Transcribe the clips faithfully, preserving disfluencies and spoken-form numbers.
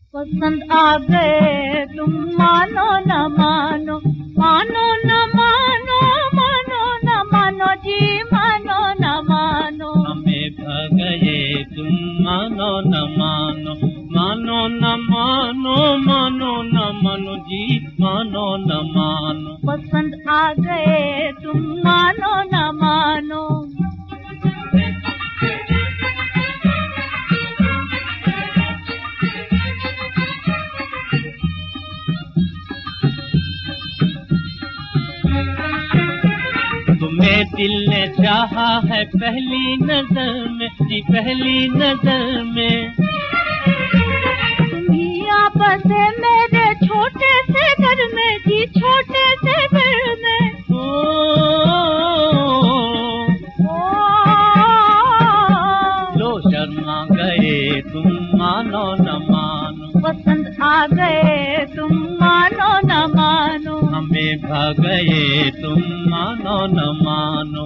पसंद आ गए तुम मानो न मानो, मानो न मानो, मानो न मानो जी, मानो न मानो। हमें भा गए तुम मानो न मानो, मानो न मानो, मानो न मानो जी, मानो न मानो। पसंद आ गए तुम मानो न मानो। तुम्हें दिल ने चाहा है पहली नजर में जी, पहली नजर में। तुम्ही आप बसे मेरे छोटे से घर में जी, छोटे से घर में। ओ, ओ, लो शर्मा गए तुम मानो न मानो। पसंद आ गए तुम मानो न मानो। हमें भा गए तुम मानो न मानो।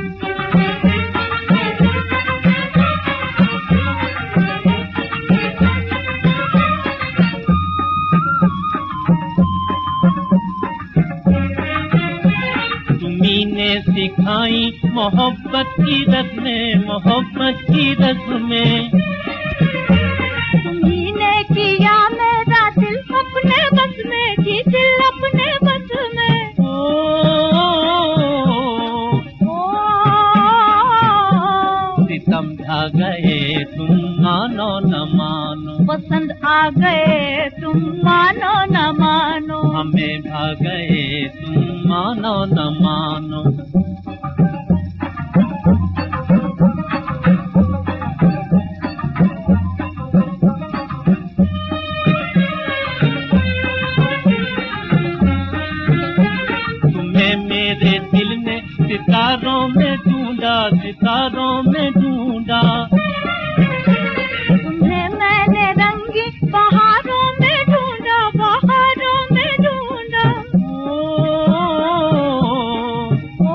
तुम्ही ने सिखाई मोहब्बत की रस्में, मोहब्बत की रस्में। तुम्ही ने किया मेरा दिल अपने बस में जी, दिल अपने बस में। ओ, ओ, सितम ढा गए तुम मानो न मानो। पसंद आ गए तुम मानो न मानो। हमें भा गए तुम मानो न मानो। तुम्हें मेरे दिल ने सितारों में ढूंढा, सितारों में ढूंढा। तुम्हें मैंने रंगी बहारों में ढूंढा, बहारों में ढूंढा। ओ,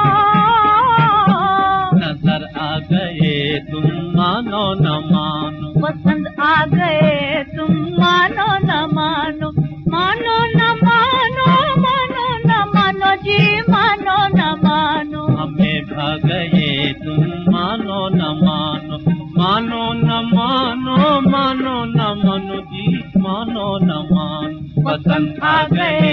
नजर आ गए तुम मानो न मानो। पसंद आ गए तुम मानो न मानो, मानो न मानो, मानो न मानो जी, मानो न मानो। हमें भा गए तुम मानो न मानो, मानो न मानो, मानो न मानो जी, मानो न मानो। पसंद आ गए